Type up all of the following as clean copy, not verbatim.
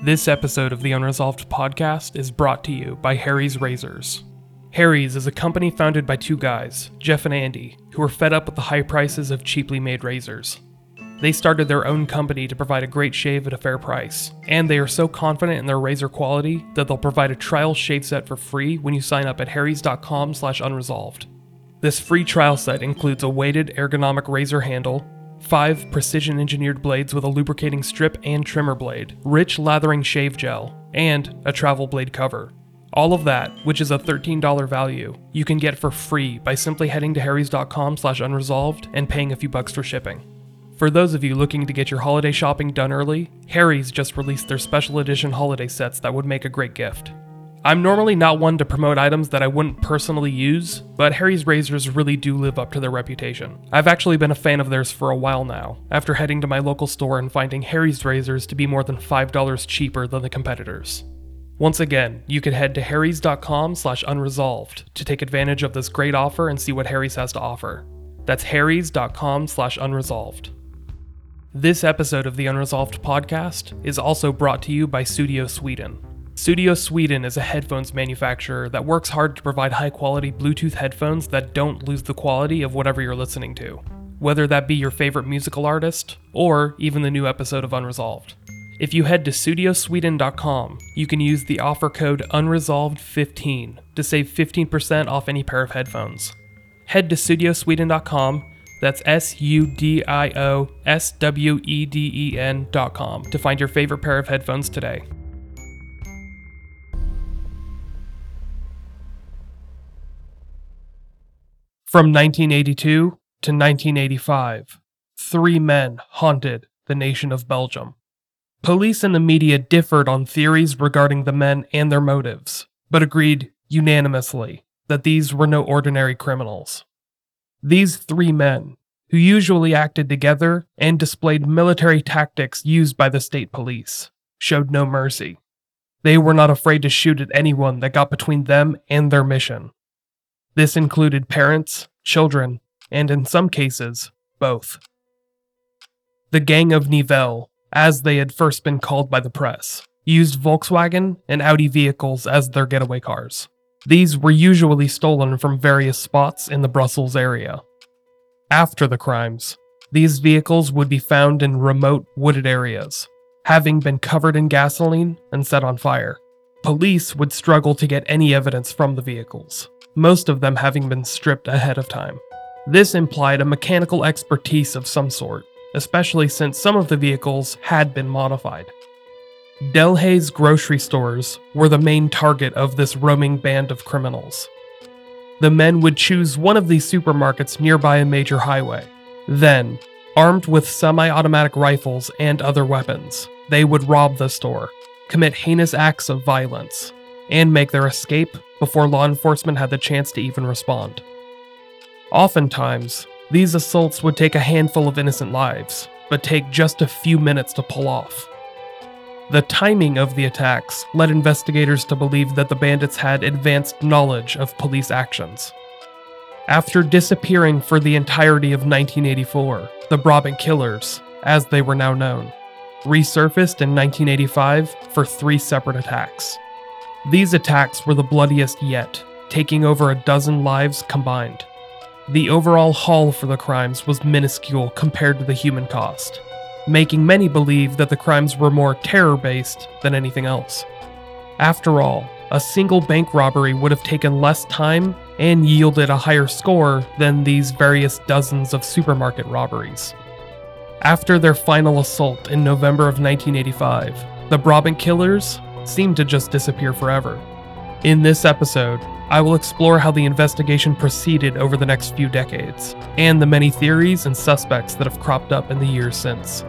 This episode of the Unresolved podcast is brought to you by Harry's Razors. Harry's is a company founded by two guys, Jeff and Andy, who are fed up with the high prices of cheaply made razors. They started their own company to provide a great shave at a fair price, and they are so confident in their razor quality that they'll provide a trial shave set for free when you sign up at harrys.com/unresolved. This free trial set includes a weighted ergonomic razor handle, 5 precision-engineered blades with a lubricating strip and trimmer blade, rich lathering shave gel, and a travel blade cover. All of that, which is a $13 value, you can get for free by simply heading to harrys.com/unresolved and paying a few bucks for shipping. For those of you looking to get your holiday shopping done early, Harry's just released their special edition holiday sets that would make a great gift. I'm normally not one to promote items that I wouldn't personally use, but Harry's razors really do live up to their reputation. I've actually been a fan of theirs for a while now, after heading to my local store and finding Harry's razors to be more than $5 cheaper than the competitors. Once again, you can head to harrys.com/unresolved to take advantage of this great offer and see what Harry's has to offer. That's harrys.com/unresolved. This episode of the Unresolved podcast is also brought to you by Studio Sweden. Studio Sweden is a headphones manufacturer that works hard to provide high-quality Bluetooth headphones that don't lose the quality of whatever you're listening to, whether that be your favorite musical artist, or even the new episode of Unresolved. If you head to studiosweden.com, you can use the offer code UNRESOLVED15 to save 15% off any pair of headphones. Head to studiosweden.com, that's SUDIOSWEDEN.com, to find your favorite pair of headphones today. From 1982 to 1985, 3 men haunted the nation of Belgium. Police and the media differed on theories regarding the men and their motives, but agreed unanimously that these were no ordinary criminals. These 3 men, who usually acted together and displayed military tactics used by the state police, showed no mercy. They were not afraid to shoot at anyone that got between them and their mission. This included parents, children, and in some cases, both. The Gang of Nivelles, as they had first been called by the press, used Volkswagen and Audi vehicles as their getaway cars. These were usually stolen from various spots in the Brussels area. After the crimes, these vehicles would be found in remote wooded areas, having been covered in gasoline and set on fire. Police would struggle to get any evidence from the vehicles, most of them having been stripped ahead of time. This implied a mechanical expertise of some sort, especially since some of the vehicles had been modified. Delhaize grocery stores were the main target of this roaming band of criminals. The men would choose one of these supermarkets nearby a major highway. Then, armed with semi-automatic rifles and other weapons, they would rob the store, commit heinous acts of violence, and make their escape before law enforcement had the chance to even respond. Oftentimes, these assaults would take a handful of innocent lives, but take just a few minutes to pull off. The timing of the attacks led investigators to believe that the bandits had advanced knowledge of police actions. After disappearing for the entirety of 1984, the Brabant Killers, as they were now known, resurfaced in 1985 for 3 separate attacks. These attacks were the bloodiest yet, taking over a dozen lives combined. The overall haul for the crimes was minuscule compared to the human cost, making many believe that the crimes were more terror-based than anything else. After all, a single bank robbery would have taken less time and yielded a higher score than these various dozens of supermarket robberies. After their final assault in November of 1985, the Brabant Killers seemed to just disappear forever. In this episode, I will explore how the investigation proceeded over the next few decades, and the many theories and suspects that have cropped up in the years since.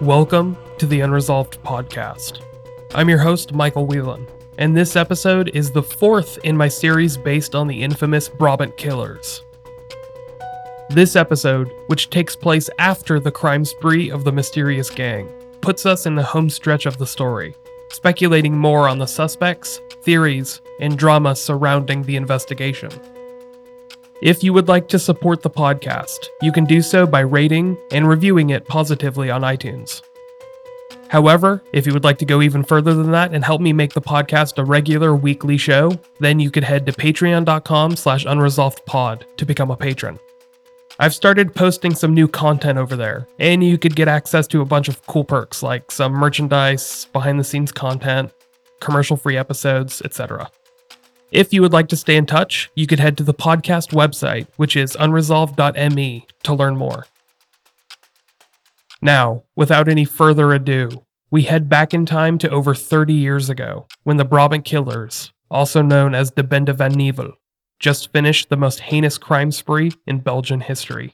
Welcome to the Unresolved Podcast. I'm your host, Michael Whelan, and this episode is the fourth in my series based on the infamous Brabant Killers. This episode, which takes place after the crime spree of the mysterious gang, puts us in the home stretch of the story, speculating more on the suspects, theories, and drama surrounding the investigation. If you would like to support the podcast, you can do so by rating and reviewing it positively on iTunes. However, if you would like to go even further than that and help me make the podcast a regular weekly show, then you could head to patreon.com/unresolvedpod to become a patron. I've started posting some new content over there, and you could get access to a bunch of cool perks like some merchandise, behind-the-scenes content, commercial-free episodes, etc. If you would like to stay in touch, you could head to the podcast website, which is unresolved.me, to learn more. Now, without any further ado, we head back in time to over 30 years ago, when the Brabant Killers, also known as the Bende van Nieuwel, just finished the most heinous crime spree in Belgian history.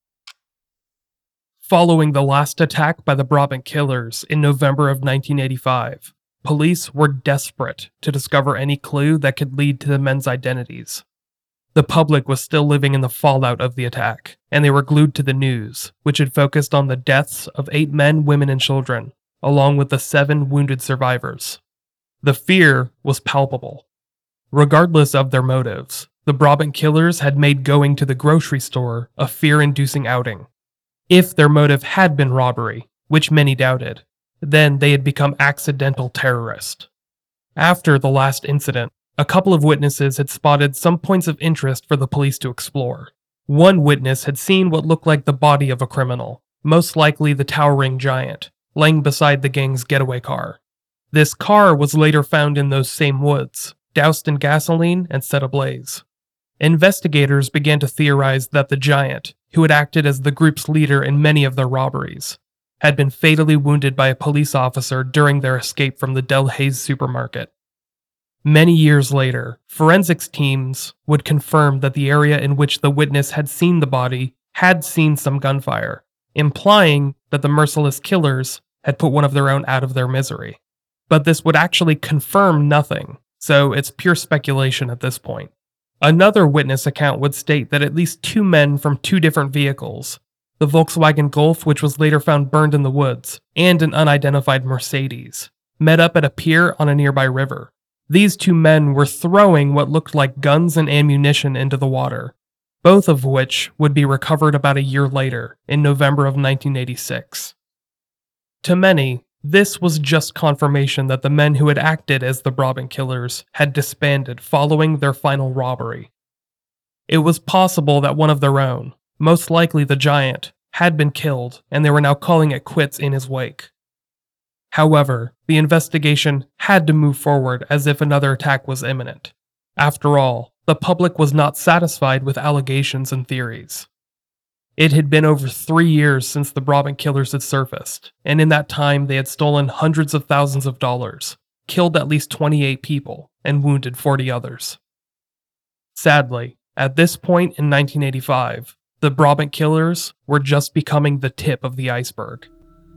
Following the last attack by the Brabant Killers in November of 1985, police were desperate to discover any clue that could lead to the men's identities. The public was still living in the fallout of the attack, and they were glued to the news, which had focused on the deaths of 8 men, women, and children, along with the 7 wounded survivors. The fear was palpable. Regardless of their motives, the Brabant Killers had made going to the grocery store a fear-inducing outing. If their motive had been robbery, which many doubted, then they had become accidental terrorists. After the last incident, a couple of witnesses had spotted some points of interest for the police to explore. One witness had seen what looked like the body of a criminal, most likely the towering giant, laying beside the gang's getaway car. This car was later found in those same woods, doused in gasoline and set ablaze. Investigators began to theorize that the giant, who had acted as the group's leader in many of their robberies, had been fatally wounded by a police officer during their escape from the Delhaize supermarket. Many years later, forensics teams would confirm that the area in which the witness had seen the body had seen some gunfire, implying that the merciless killers had put one of their own out of their misery. But this would actually confirm nothing, so it's pure speculation at this point. Another witness account would state that at least 2 men from 2 different vehicles, the Volkswagen Golf, which was later found burned in the woods, and an unidentified Mercedes, met up at a pier on a nearby river. These 2 men were throwing what looked like guns and ammunition into the water, both of which would be recovered about a year later, in November of 1986. To many, this was just confirmation that the men who had acted as the Brabant Killers had disbanded following their final robbery. It was possible that one of their own, most likely the giant, had been killed, and they were now calling it quits in his wake. However, the investigation had to move forward as if another attack was imminent. After all, the public was not satisfied with allegations and theories. It had been over 3 years since the Brabant Killers had surfaced, and in that time they had stolen hundreds of thousands of dollars, killed at least 28 people, and wounded 40 others. Sadly, at this point in 1985, the Brabant Killers were just becoming the tip of the iceberg.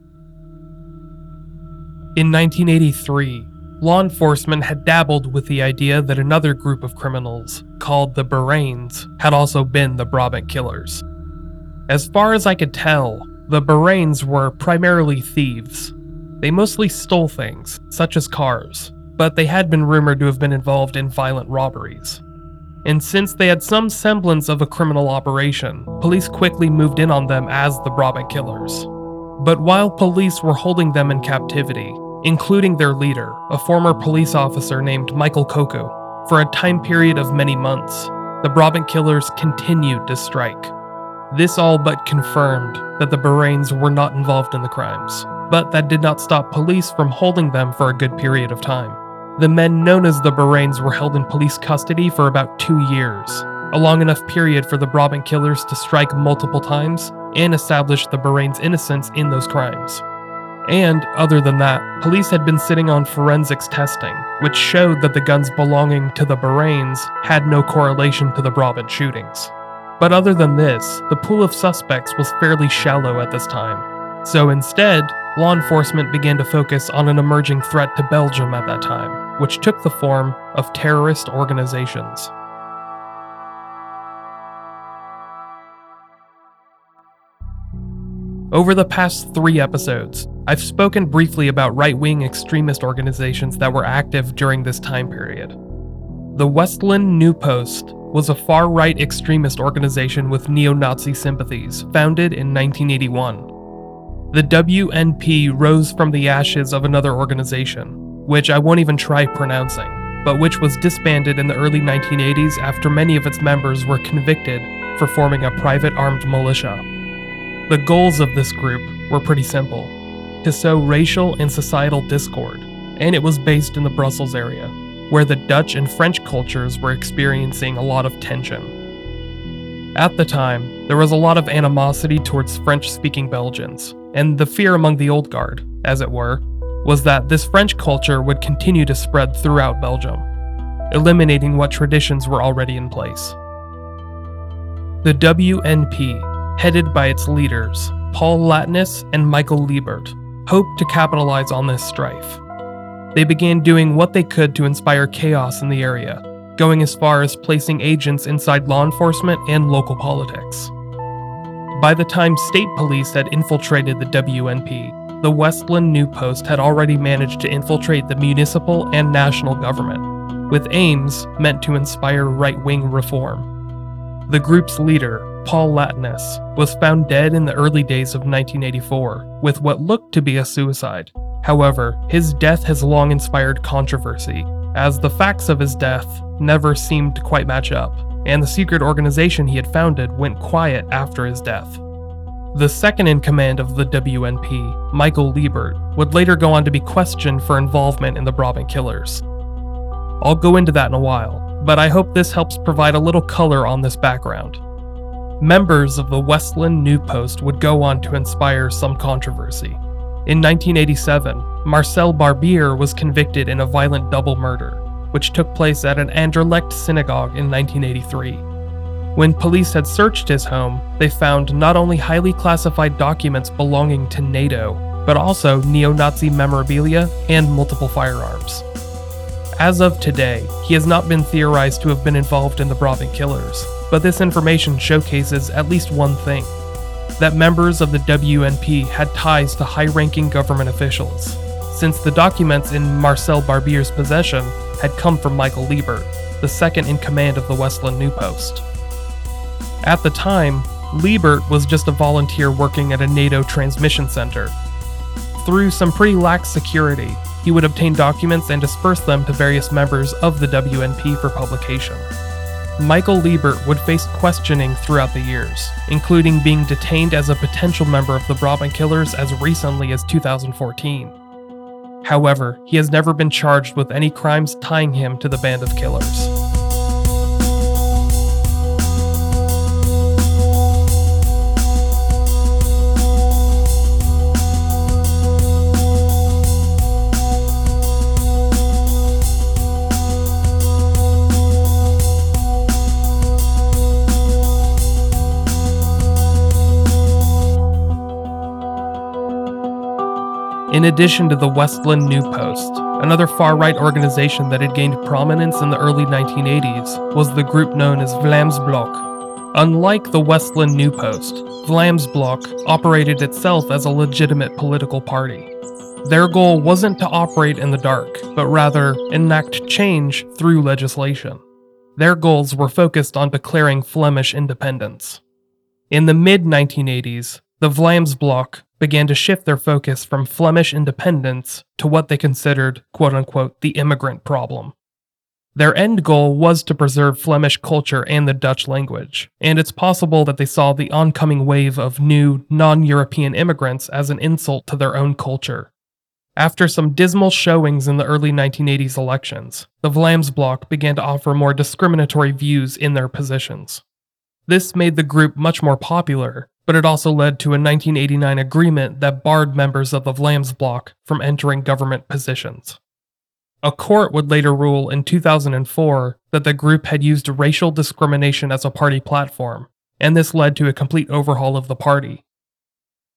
In 1983, law enforcement had dabbled with the idea that another group of criminals, called the Borains, had also been the Brabant Killers. As far as I could tell, the Borains were primarily thieves. They mostly stole things, such as cars, but they had been rumored to have been involved in violent robberies. And since they had some semblance of a criminal operation, police quickly moved in on them as the Brabant Killers. But while police were holding them in captivity, including their leader, a former police officer named Michael Koku, for a time period of many months, the Brabant Killers continued to strike. This all but confirmed that the Borains were not involved in the crimes, but that did not stop police from holding them for a good period of time. The men known as the Borains were held in police custody for about 2 years, a long enough period for the Brabant Killers to strike multiple times and establish the Borains' innocence in those crimes. And, other than that, police had been sitting on forensics testing, which showed that the guns belonging to the Borains had no correlation to the Brabant shootings. But other than this, the pool of suspects was fairly shallow at this time. So instead, law enforcement began to focus on an emerging threat to Belgium at that time, which took the form of terrorist organizations. Over the past 3 episodes, I've spoken briefly about right-wing extremist organizations that were active during this time period. The Westland New Post was a far-right extremist organization with neo-Nazi sympathies, founded in 1981. The WNP rose from the ashes of another organization, which I won't even try pronouncing, but which was disbanded in the early 1980s after many of its members were convicted for forming a private armed militia. The goals of this group were pretty simple: to sow racial and societal discord, and it was based in the Brussels area, where the Dutch and French cultures were experiencing a lot of tension. At the time, there was a lot of animosity towards French-speaking Belgians, and the fear among the old guard, as it were, was that this French culture would continue to spread throughout Belgium, eliminating what traditions were already in place. The WNP, headed by its leaders, Paul Latnus and Michael Liebert, hoped to capitalize on this strife. They began doing what they could to inspire chaos in the area, going as far as placing agents inside law enforcement and local politics. By the time state police had infiltrated the WNP, the Westland New Post had already managed to infiltrate the municipal and national government, with aims meant to inspire right-wing reform. The group's leader, Paul Latnus, was found dead in the early days of 1984, with what looked to be a suicide. However, his death has long inspired controversy, as the facts of his death never seemed to quite match up, and the secret organization he had founded went quiet after his death. The second in command of the WNP, Michael Liebert, would later go on to be questioned for involvement in the Brabant Killers. I'll go into that in a while, but I hope this helps provide a little color on this background. Members of the Westland New Post would go on to inspire some controversy. In 1987, Marcel Barbier was convicted in a violent double murder, which took place at an Anderlecht synagogue in 1983. When police had searched his home, they found not only highly classified documents belonging to NATO, but also neo-Nazi memorabilia and multiple firearms. As of today, he has not been theorized to have been involved in the Brabant Killers, but this information showcases at least one thing: that members of the WNP had ties to high-ranking government officials, since the documents in Marcel Barbier's possession had come from Michael Liebert, the second in command of the Westland New Post. At the time, Liebert was just a volunteer working at a NATO transmission center. Through some pretty lax security, he would obtain documents and disperse them to various members of the WNP for publication. Michael Liebert would face questioning throughout the years, including being detained as a potential member of the Brabant Killers as recently as 2014. However, he has never been charged with any crimes tying him to the band of killers. In addition to the Westland New Post, another far-right organization that had gained prominence in the early 1980s was the group known as Vlaams Blok. Unlike the Westland New Post, Vlaams Blok operated itself as a legitimate political party. Their goal wasn't to operate in the dark, but rather enact change through legislation. Their goals were focused on declaring Flemish independence. In the mid-1980s, the Vlaams Blok began to shift their focus from Flemish independence to what they considered, quote-unquote, the immigrant problem. Their end goal was to preserve Flemish culture and the Dutch language, and it's possible that they saw the oncoming wave of new, non-European immigrants as an insult to their own culture. After some dismal showings in the early 1980s elections, the Vlaams Blok began to offer more discriminatory views in their positions. This made the group much more popular, but it also led to a 1989 agreement that barred members of the Vlaams Blok from entering government positions. A court would later rule in 2004 that the group had used racial discrimination as a party platform, and this led to a complete overhaul of the party.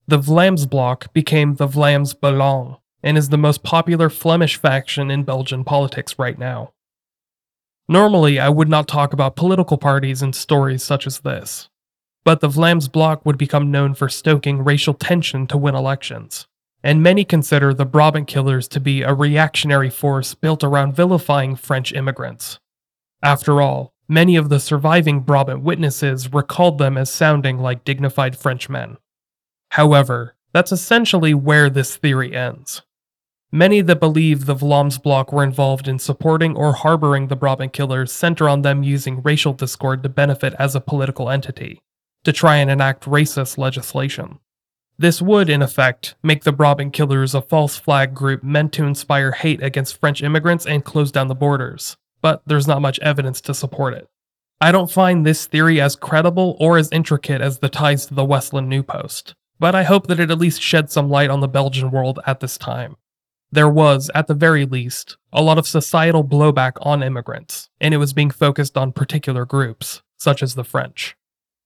The Vlaamsblok became the Vlaams Belang and is the most popular Flemish faction in Belgian politics right now. Normally, I would not talk about political parties in stories such as this, but the Vlaamsblok would become known for stoking racial tension to win elections, and many consider the Brabant Killers to be a reactionary force built around vilifying French immigrants. After all, many of the surviving Brabant witnesses recalled them as sounding like dignified Frenchmen. However, that's essentially where this theory ends. Many that believe the Vlaamsblok were involved in supporting or harboring the Brabant Killers center on them using racial discord to benefit as a political entity, to try and enact racist legislation. This would, in effect, make the Brabant Killers a false flag group meant to inspire hate against French immigrants and close down the borders, but there's not much evidence to support it. I don't find this theory as credible or as intricate as the ties to the Westland New Post, but I hope that it at least sheds some light on the Belgian world at this time. There was, at the very least, a lot of societal blowback on immigrants, and it was being focused on particular groups, such as the French.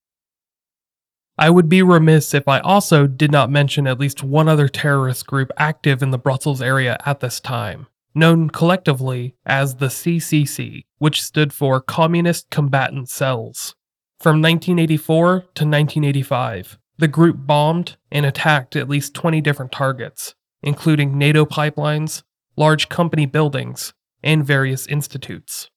I would be remiss if I also did not mention at least one other terrorist group active in the Brussels area at this time, known collectively as the CCC, which stood for Communist Combatant Cells. From 1984 to 1985, the group bombed and attacked at least 20 different targets, including NATO pipelines, large company buildings, and various institutes.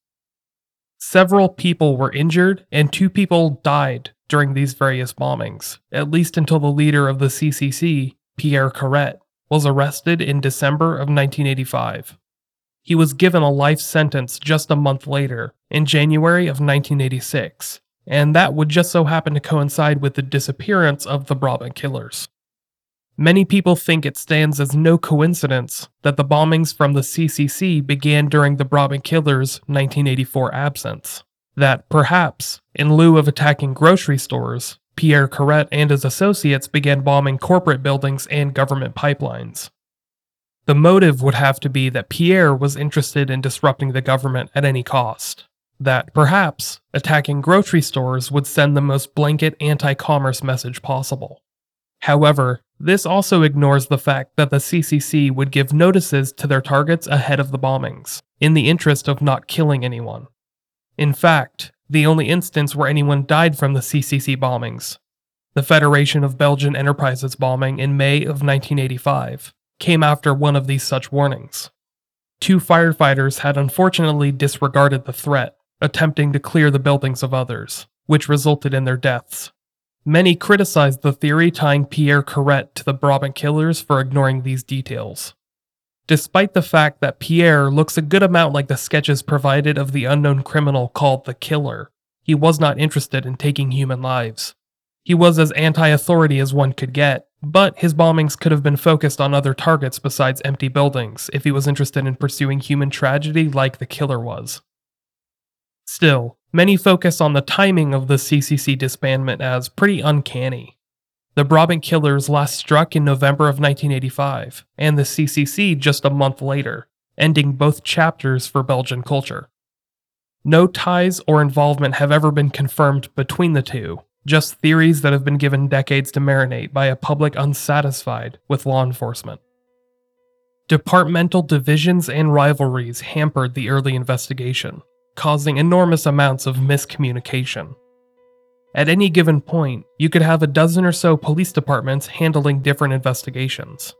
Several people were injured and 2 people died during these various bombings, at least until the leader of the CCC, Pierre Carret, was arrested in December of 1985. He was given a life sentence just a month later, in January of 1986, and that would just so happen to coincide with the disappearance of the Brabant Killers. Many people think it stands as no coincidence that the bombings from the CCC began during the Brabant Killers' 1984 absence. That perhaps, in lieu of attacking grocery stores, Pierre Carret and his associates began bombing corporate buildings and government pipelines. The motive would have to be that Pierre was interested in disrupting the government at any cost. That perhaps attacking grocery stores would send the most blanket anti-commerce message possible. However, this also ignores the fact that the CCC would give notices to their targets ahead of the bombings, in the interest of not killing anyone. In fact, the only instance where anyone died from the CCC bombings, the Federation of Belgian Enterprises bombing in May of 1985, came after one of these such warnings. 2 firefighters had unfortunately disregarded the threat, attempting to clear the buildings of others, which resulted in their deaths. Many criticized the theory tying Pierre Carret to the Brabant Killers for ignoring these details. Despite the fact that Pierre looks a good amount like the sketches provided of the unknown criminal called the Killer, he was not interested in taking human lives. He was as anti-authority as one could get, but his bombings could have been focused on other targets besides empty buildings if he was interested in pursuing human tragedy like the Killer was. Still, many focus on the timing of the CCC disbandment as pretty uncanny. The Brabant Killers last struck in November of 1985, and the CCC just a month later, ending both chapters for Belgian culture. No ties or involvement have ever been confirmed between the two, just theories that have been given decades to marinate by a public unsatisfied with law enforcement. Departmental divisions and rivalries hampered the early investigation, causing enormous amounts of miscommunication. At any given point, you could have a dozen or so police departments handling different investigations.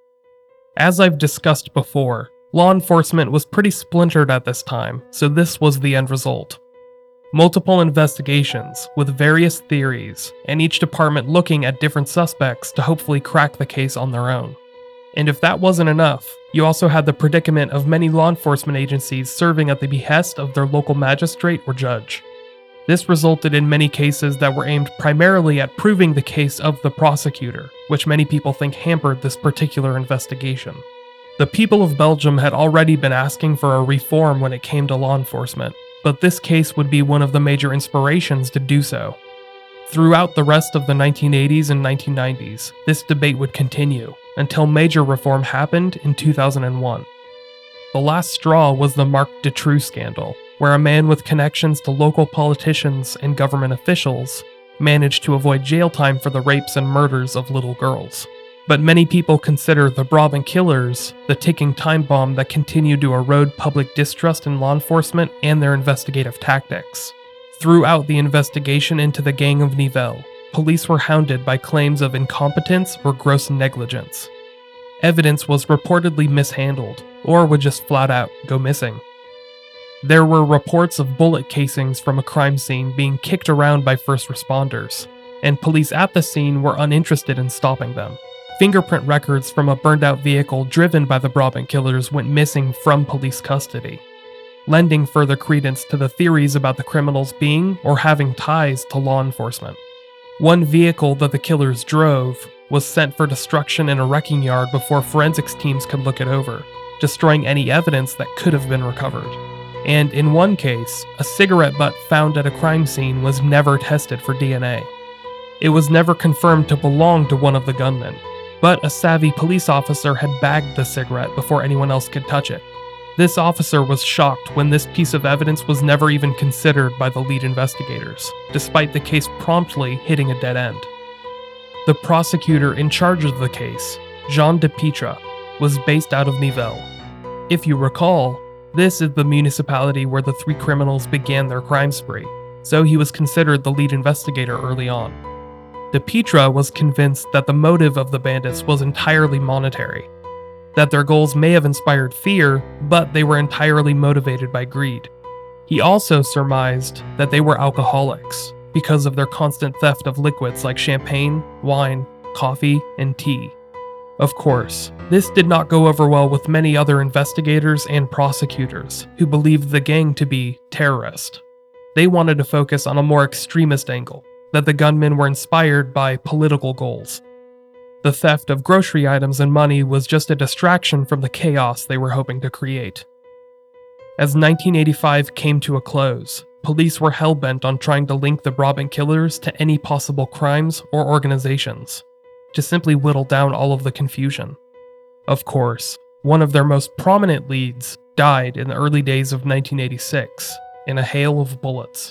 As I've discussed before, law enforcement was pretty splintered at this time, so this was the end result. Multiple investigations with various theories, and each department looking at different suspects to hopefully crack the case on their own. And if that wasn't enough, you also had the predicament of many law enforcement agencies serving at the behest of their local magistrate or judge. This resulted in many cases that were aimed primarily at proving the case of the prosecutor, which many people think hampered this particular investigation. The people of Belgium had already been asking for a reform when it came to law enforcement, but this case would be one of the major inspirations to do so. Throughout the rest of the 1980s and 1990s, this debate would continue, until major reform happened in 2001. The last straw was the Marc Dutroux scandal, where a man with connections to local politicians and government officials managed to avoid jail time for the rapes and murders of little girls. But many people consider the Brabant killers the ticking time bomb that continued to erode public distrust in law enforcement and their investigative tactics. Throughout the investigation into the Gang of Nivelles, police were hounded by claims of incompetence or gross negligence. Evidence was reportedly mishandled, or would just flat out go missing. There were reports of bullet casings from a crime scene being kicked around by first responders, and police at the scene were uninterested in stopping them. Fingerprint records from a burned-out vehicle driven by the Brabant killers went missing from police custody, lending further credence to the theories about the criminals being or having ties to law enforcement. One vehicle that the killers drove was sent for destruction in a wrecking yard before forensics teams could look it over, destroying any evidence that could have been recovered. And in one case, a cigarette butt found at a crime scene was never tested for DNA. It was never confirmed to belong to one of the gunmen, but a savvy police officer had bagged the cigarette before anyone else could touch it. This officer was shocked when this piece of evidence was never even considered by the lead investigators, despite the case promptly hitting a dead end. The prosecutor in charge of the case, Jean de Pitre, was based out of Nivelles. If you recall, this is the municipality where the three criminals began their crime spree, so he was considered the lead investigator early on. De Pitre was convinced that the motive of the bandits was entirely monetary, that their goals may have inspired fear, but they were entirely motivated by greed. He also surmised that they were alcoholics, because of their constant theft of liquids like champagne, wine, coffee, and tea. Of course, this did not go over well with many other investigators and prosecutors who believed the gang to be terrorist. They wanted to focus on a more extremist angle, that the gunmen were inspired by political goals. The theft of grocery items and money was just a distraction from the chaos they were hoping to create. As 1985 came to a close, police were hell-bent on trying to link the Brabant killers to any possible crimes or organizations, to simply whittle down all of the confusion. Of course, one of their most prominent leads died in the early days of 1986 in a hail of bullets.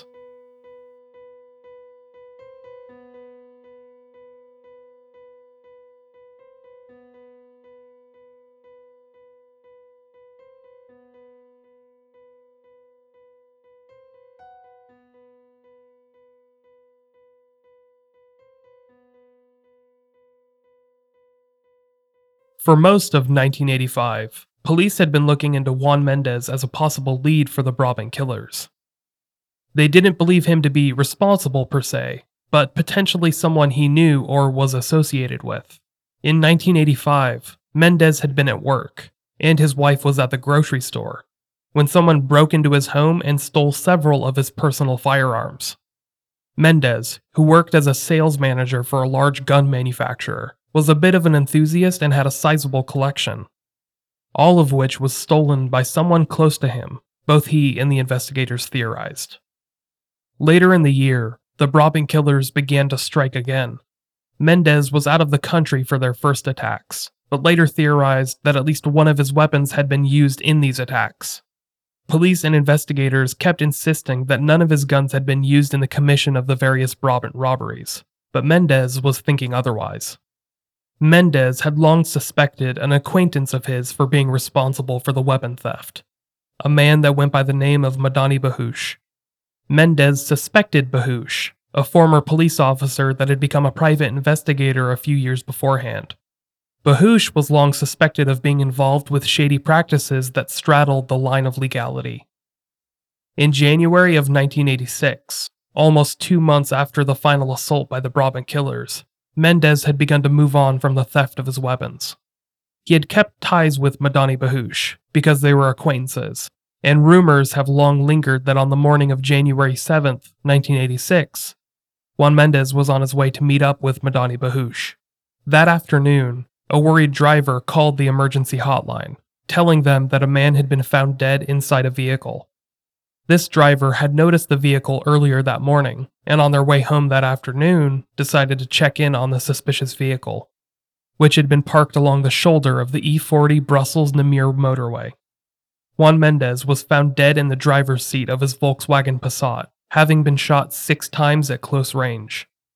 For most of 1985, police had been looking into Juan Mendez as a possible lead for the Brabant killers. They didn't believe him to be responsible per se, but potentially someone he knew or was associated with. In 1985, Mendez had been at work, and his wife was at the grocery store, when someone broke into his home and stole several of his personal firearms. Mendez, who worked as a sales manager for a large gun manufacturer, was a bit of an enthusiast and had a sizable collection, all of which was stolen by someone close to him, both he and the investigators theorized. Later in the year, the Brabant killers began to strike again. Mendez was out of the country for their first attacks, but later theorized that at least one of his weapons had been used in these attacks. Police and investigators kept insisting that none of his guns had been used in the commission of the various Brabant robberies, but Mendez was thinking otherwise. Mendez had long suspected an acquaintance of his for being responsible for the weapon theft, a man that went by the name of Madani Bahouche. Mendez suspected Bahouche, a former police officer that had become a private investigator a few years beforehand. Bahouche was long suspected of being involved with shady practices that straddled the line of legality. In January of 1986, almost 2 months after the final assault by the Brabant killers, Mendez had begun to move on from the theft of his weapons. He had kept ties with Madani Bahouche because they were acquaintances, and rumors have long lingered that on the morning of January 7th, 1986, Juan Mendez was on his way to meet up with Madani Bahouche. That afternoon, a worried driver called the emergency hotline, telling them that a man had been found dead inside a vehicle. This driver had noticed the vehicle earlier that morning, and on their way home that afternoon, decided to check in on the suspicious vehicle, which had been parked along the shoulder of the E40 Brussels-Namur motorway. Juan Mendez was found dead in the driver's seat of his Volkswagen Passat, having been shot 6 times at close range.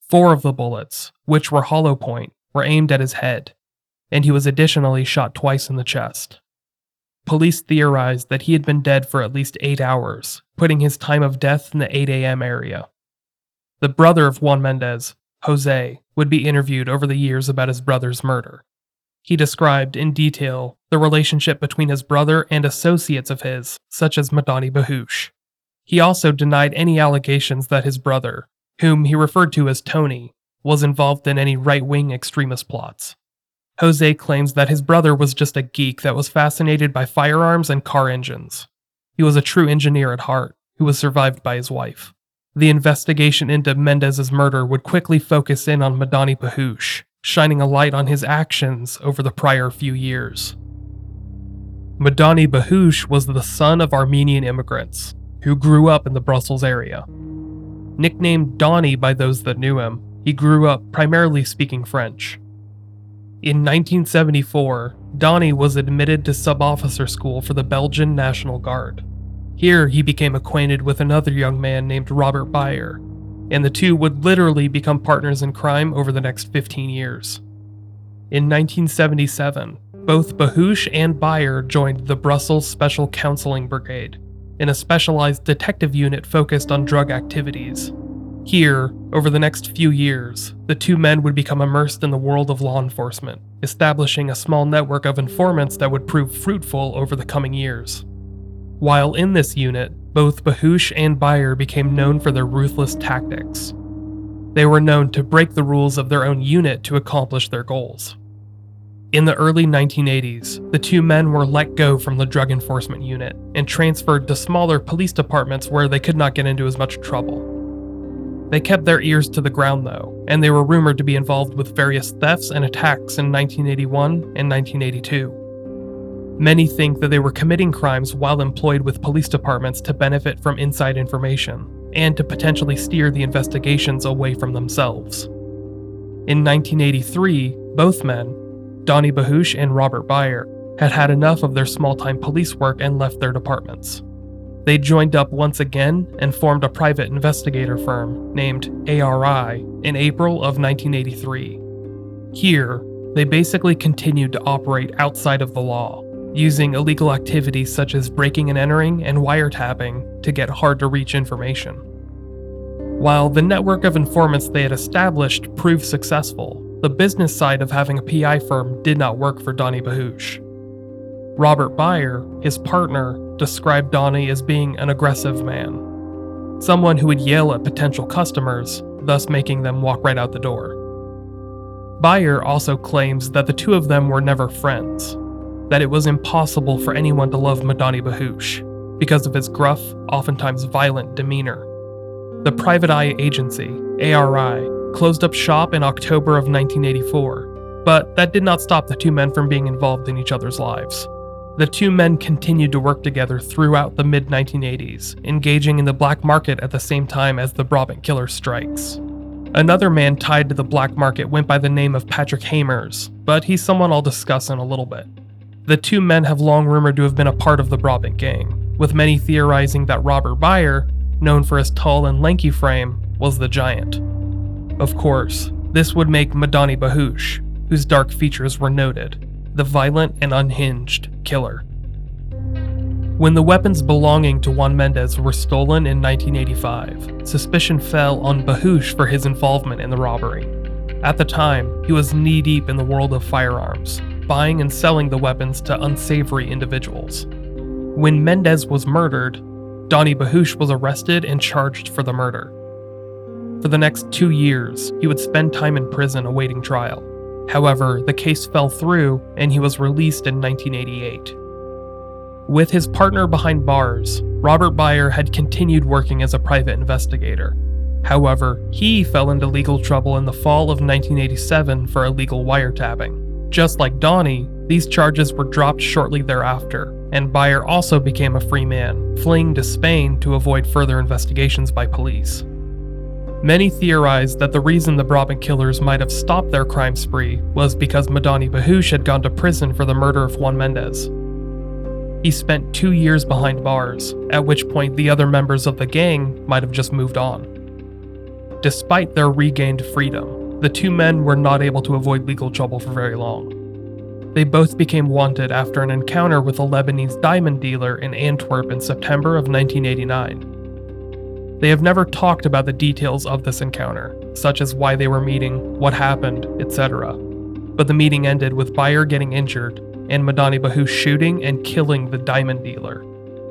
4 of the bullets, which were hollow point, were aimed at his head, and he was additionally shot twice in the chest. Police theorized that he had been dead for at least 8 hours, putting his time of death in the 8 a.m. area. The brother of Juan Mendez, Jose, would be interviewed over the years about his brother's murder. He described in detail the relationship between his brother and associates of his, such as Madani Bahush. He also denied any allegations that his brother, whom he referred to as Tony, was involved in any right-wing extremist plots. Jose claims that his brother was just a geek that was fascinated by firearms and car engines. He was a true engineer at heart, who was survived by his wife. The investigation into Mendez's murder would quickly focus in on Madani Bahush, shining a light on his actions over the prior few years. Madani Bahush was the son of Armenian immigrants, who grew up in the Brussels area. Nicknamed Donnie by those that knew him, he grew up primarily speaking French. In 1974, Donnie was admitted to sub-officer school for the Belgian National Guard. Here, he became acquainted with another young man named Robert Bayer, and the two would literally become partners in crime over the next 15 years. In 1977, both Bahush and Bayer joined the Brussels Special Counseling Brigade, in a specialized detective unit focused on drug activities. Here, over the next few years, the two men would become immersed in the world of law enforcement, establishing a small network of informants that would prove fruitful over the coming years. While in this unit, both Bahush and Bayer became known for their ruthless tactics. They were known to break the rules of their own unit to accomplish their goals. In the early 1980s, the two men were let go from the Drug Enforcement Unit and transferred to smaller police departments where they could not get into as much trouble. They kept their ears to the ground though, and they were rumored to be involved with various thefts and attacks in 1981 and 1982. Many think that they were committing crimes while employed with police departments to benefit from inside information, and to potentially steer the investigations away from themselves. In 1983, both men, Donnie Bahush and Robert Bayer, had had enough of their small-time police work and left their departments. They joined up once again and formed a private investigator firm named ARI in April of 1983. Here, they basically continued to operate outside of the law, using illegal activities such as breaking and entering and wiretapping to get hard-to-reach information. While the network of informants they had established proved successful, the business side of having a PI firm did not work for Donnie Bahush. Robert Bayer, his partner, described Donnie as being an aggressive man, someone who would yell at potential customers, thus making them walk right out the door. Bayer also claims that the two of them were never friends, that it was impossible for anyone to love Madani Bahush because of his gruff, oftentimes violent demeanor. The private eye agency, ARI, closed up shop in October of 1984, but that did not stop the two men from being involved in each other's lives. The two men continued to work together throughout the mid-1980s, engaging in the black market at the same time as the Brabant killer strikes. Another man tied to the black market went by the name of Patrick Hamers, but he's someone I'll discuss in a little bit. The two men have long rumored to have been a part of the Brabant gang, with many theorizing that Robert Bayer, known for his tall and lanky frame, was the giant. Of course, this would make Madani Bahush, whose dark features were noted, the violent and unhinged killer. When the weapons belonging to Juan Mendez were stolen in 1985, suspicion fell on Bahush for his involvement in the robbery. At the time, he was knee-deep in the world of firearms, buying and selling the weapons to unsavory individuals. When Mendez was murdered, Donnie Bahush was arrested and charged for the murder. For the next 2 years, he would spend time in prison awaiting trial. However, the case fell through and he was released in 1988. With his partner behind bars, Robert Bayer had continued working as a private investigator. However, he fell into legal trouble in the fall of 1987 for illegal wiretapping. Just like Donnie, these charges were dropped shortly thereafter, and Bayer also became a free man, fleeing to Spain to avoid further investigations by police. Many theorized that the reason the Brabant killers might have stopped their crime spree was because Madani Bahush had gone to prison for the murder of Juan Mendez. He spent 2 years behind bars, at which point the other members of the gang might have just moved on. Despite their regained freedom, the two men were not able to avoid legal trouble for very long. They both became wanted after an encounter with a Lebanese diamond dealer in Antwerp in September of 1989. They have never talked about the details of this encounter, such as why they were meeting, what happened, etc. But the meeting ended with Baier getting injured and Madani Bahush shooting and killing the diamond dealer.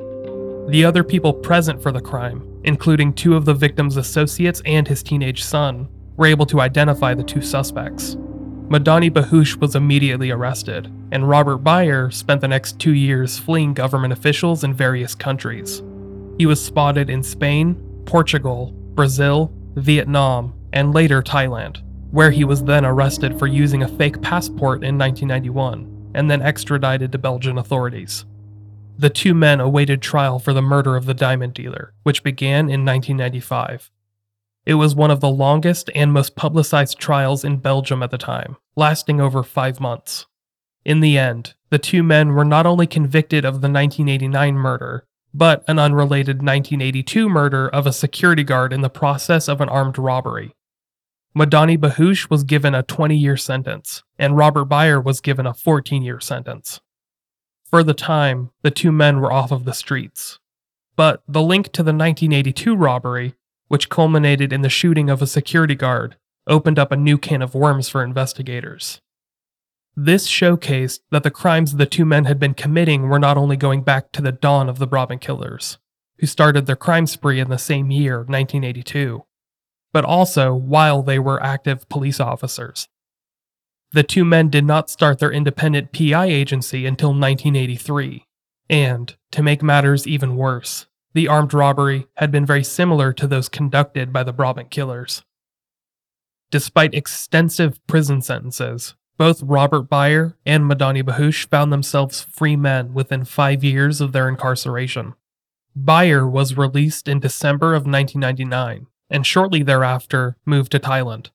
The other people present for the crime, including two of the victim's associates and his teenage son, were able to identify the two suspects. Madani Bahush was immediately arrested, and Robert Baier spent the next 2 years fleeing government officials in various countries. He was spotted in Spain, Portugal, Brazil, Vietnam, and later Thailand, where he was then arrested for using a fake passport in 1991, and then extradited to Belgian authorities. The two men awaited trial for the murder of the diamond dealer, which began in 1995. It was one of the longest and most publicized trials in Belgium at the time, lasting over 5 months. In the end, the two men were not only convicted of the 1989 murder, but an unrelated 1982 murder of a security guard in the process of an armed robbery. Madani Bahush was given a 20-year sentence, and Robert Baier was given a 14-year sentence. For the time, the two men were off of the streets. But the link to the 1982 robbery, which culminated in the shooting of a security guard, opened up a new can of worms for investigators. This showcased that the crimes the two men had been committing were not only going back to the dawn of the Brabant Killers, who started their crime spree in the same year, 1982, but also while they were active police officers. The two men did not start their independent PI agency until 1983, and, to make matters even worse, the armed robbery had been very similar to those conducted by the Brabant Killers. Despite extensive prison sentences, both Robert Baier and Madani Bahush found themselves free men within 5 years of their incarceration. Baier was released in December of 1999, and shortly thereafter moved to Thailand.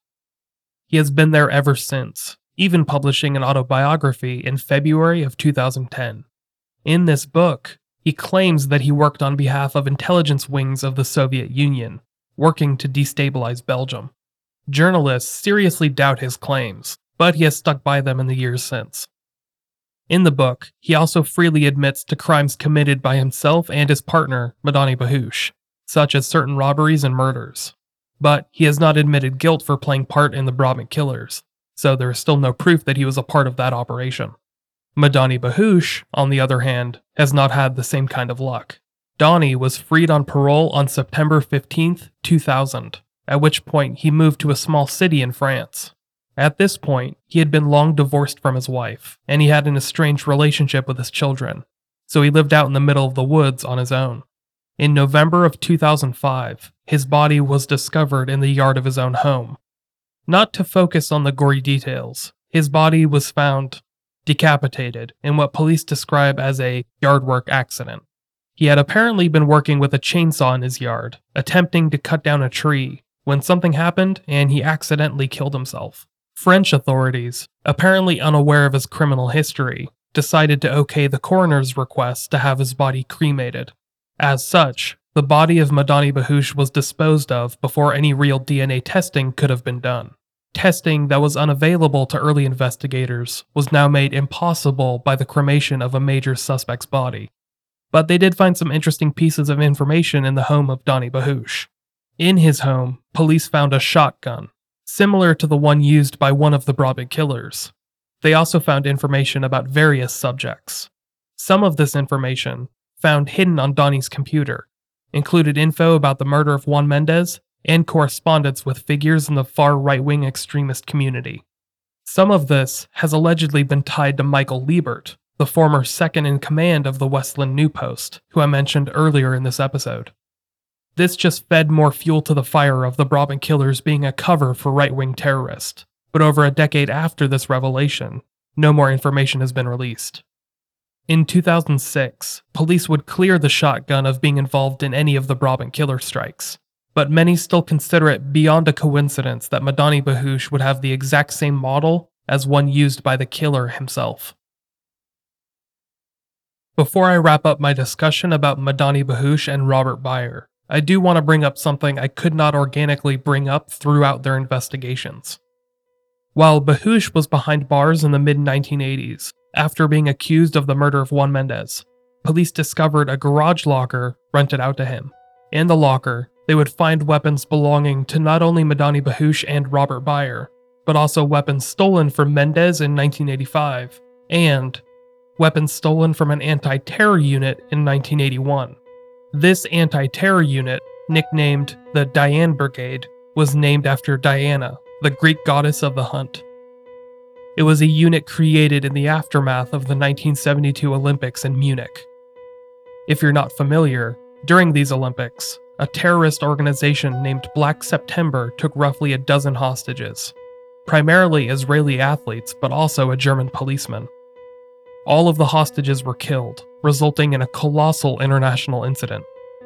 He has been there ever since, even publishing an autobiography in February of 2010. In this book, he claims that he worked on behalf of intelligence wings of the Soviet Union, working to destabilize Belgium. Journalists seriously doubt his claims, but he has stuck by them in the years since. In the book, he also freely admits to crimes committed by himself and his partner, Madani Bahush, such as certain robberies and murders. But he has not admitted guilt for playing part in the Brabant Killers, so there is still no proof that he was a part of that operation. Madani Bahush, on the other hand, has not had the same kind of luck. Donnie was freed on parole on September 15, 2000, at which point he moved to a small city in France. At this point, he had been long divorced from his wife, and he had an estranged relationship with his children, so he lived out in the middle of the woods on his own. In November of 2005, his body was discovered in the yard of his own home. Not to focus on the gory details, his body was found decapitated in what police describe as a yardwork accident. He had apparently been working with a chainsaw in his yard, attempting to cut down a tree, when something happened and he accidentally killed himself. French authorities, apparently unaware of his criminal history, decided to okay the coroner's request to have his body cremated. As such, the body of Madani Bahush was disposed of before any real DNA testing could have been done. Testing that was unavailable to early investigators was now made impossible by the cremation of a major suspect's body. But they did find some interesting pieces of information in the home of Donnie Bahush. In his home, police found a shotgun, similar to the one used by one of the Brabant Killers. They also found information about various subjects. Some of this information, found hidden on Donnie's computer, included info about the murder of Juan Mendez and correspondence with figures in the far right-wing extremist community. Some of this has allegedly been tied to Michael Liebert, the former second-in-command of the Westland New Post, who I mentioned earlier in this episode. This just fed more fuel to the fire of the Brabant Killers being a cover for right-wing terrorists, but over a decade after this revelation, no more information has been released. In 2006, police would clear the shotgun of being involved in any of the Brabant Killer strikes, but many still consider it beyond a coincidence that Madani Bahush would have the exact same model as one used by the killer himself. Before I wrap up my discussion about Madani Bahush and Robert Baier, I do want to bring up something I could not organically bring up throughout their investigations. While Bahush was behind bars in the mid-1980s, after being accused of the murder of Juan Mendez, police discovered a garage locker rented out to him. In the locker, they would find weapons belonging to not only Madani Bahush and Robert Byer, but also weapons stolen from Mendez in 1985, and weapons stolen from an anti-terror unit in 1981. This anti-terror unit, nicknamed the Diane Brigade, was named after Diana, the Greek goddess of the hunt. It was a unit created in the aftermath of the 1972 Olympics in Munich. If you're not familiar, during these Olympics, a terrorist organization named Black September took roughly a dozen hostages, primarily Israeli athletes, but also a German policeman. All of the hostages were killed, resulting in a colossal international incident.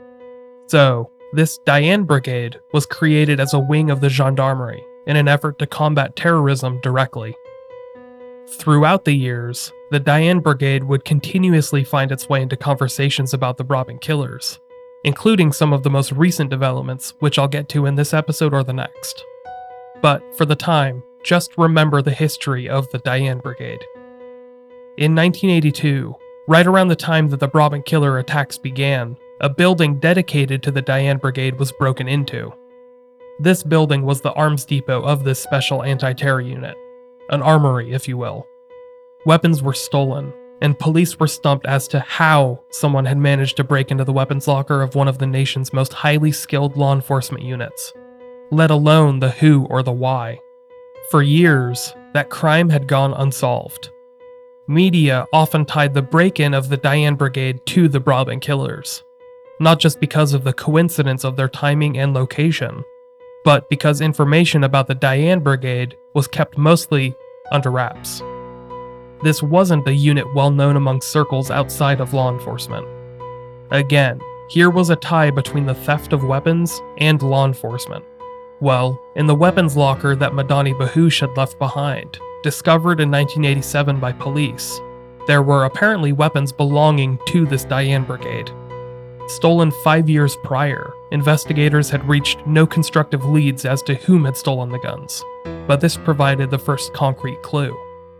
So, this Diane Brigade was created as a wing of the gendarmerie in an effort to combat terrorism directly. Throughout the years, the Diane Brigade would continuously find its way into conversations about the Brabant killers, including some of the most recent developments, which I'll get to in this episode or the next. But for the time, just remember the history of the Diane Brigade. In 1982, right around the time that the Brabant killer attacks began, a building dedicated to the Diane Brigade was broken into. This building was the arms depot of this special anti-terror unit, an armory, if you will. Weapons were stolen, and police were stumped as to how someone had managed to break into the weapons locker of one of the nation's most highly skilled law enforcement units, let alone the who or the why. For years, that crime had gone unsolved. Media often tied the break-in of the Diane Brigade to the Brabant killers, not just because of the coincidence of their timing and location, but because information about the Diane Brigade was kept mostly under wraps. This wasn't a unit well known among circles outside of law enforcement. Again, here was a tie between the theft of weapons and law enforcement. Well, in the weapons locker that Madani Bahush had left behind, discovered in 1987 by police, there were apparently weapons belonging to this Diane Brigade. Stolen 5 years prior, investigators had reached no constructive leads as to whom had stolen the guns, but this provided the first concrete clue.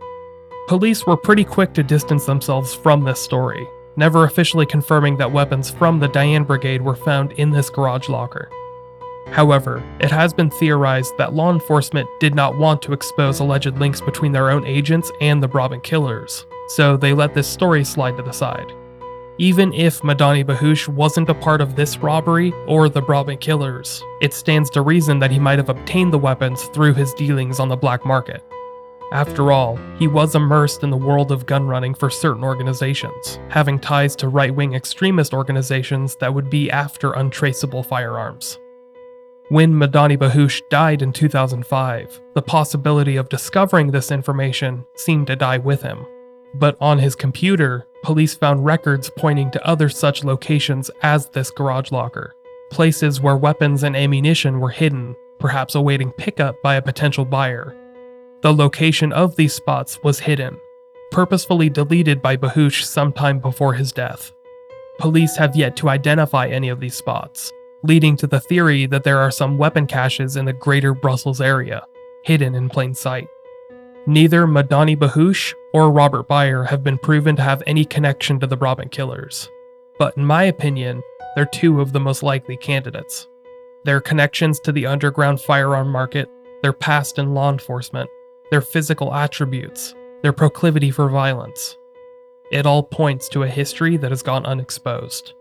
Police were pretty quick to distance themselves from this story, never officially confirming that weapons from the Diane Brigade were found in this garage locker. However, it has been theorized that law enforcement did not want to expose alleged links between their own agents and the Brabant killers, so they let this story slide to the side. Even if Madani Bahush wasn't a part of this robbery or the Brabant killers, it stands to reason that he might have obtained the weapons through his dealings on the black market. After all, he was immersed in the world of gun running for certain organizations, having ties to right-wing extremist organizations that would be after untraceable firearms. When Madani Bahush died in 2005, the possibility of discovering this information seemed to die with him. But on his computer, police found records pointing to other such locations as this garage locker, places where weapons and ammunition were hidden, perhaps awaiting pickup by a potential buyer. The location of these spots was hidden, purposefully deleted by Bahush sometime before his death. Police have yet to identify any of these spots, leading to the theory that there are some weapon caches in the greater Brussels area, hidden in plain sight. Neither Madani Bahush or Robert Byer have been proven to have any connection to the Brabant killers, but in my opinion, they're two of the most likely candidates. Their connections to the underground firearm market, their past in law enforcement, their physical attributes, their proclivity for violence. It all points to a history that has gone unexposed.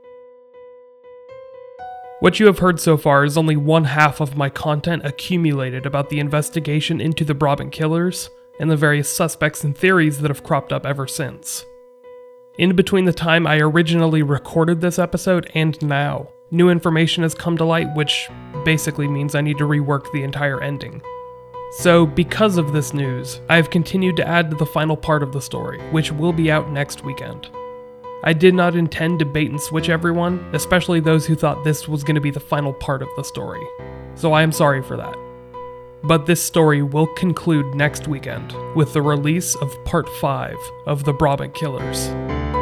What you have heard so far is only one half of my content accumulated about the investigation into the Brabant killers and the various suspects and theories that have cropped up ever since. In between the time I originally recorded this episode and now, new information has come to light, which basically means I need to rework the entire ending. So, because of this news, I have continued to add to the final part of the story, which will be out next weekend. I did not intend to bait and switch everyone, especially those who thought this was going to be the final part of the story, so I am sorry for that. But this story will conclude next weekend with the release of Part 5 of The Brabant Killers.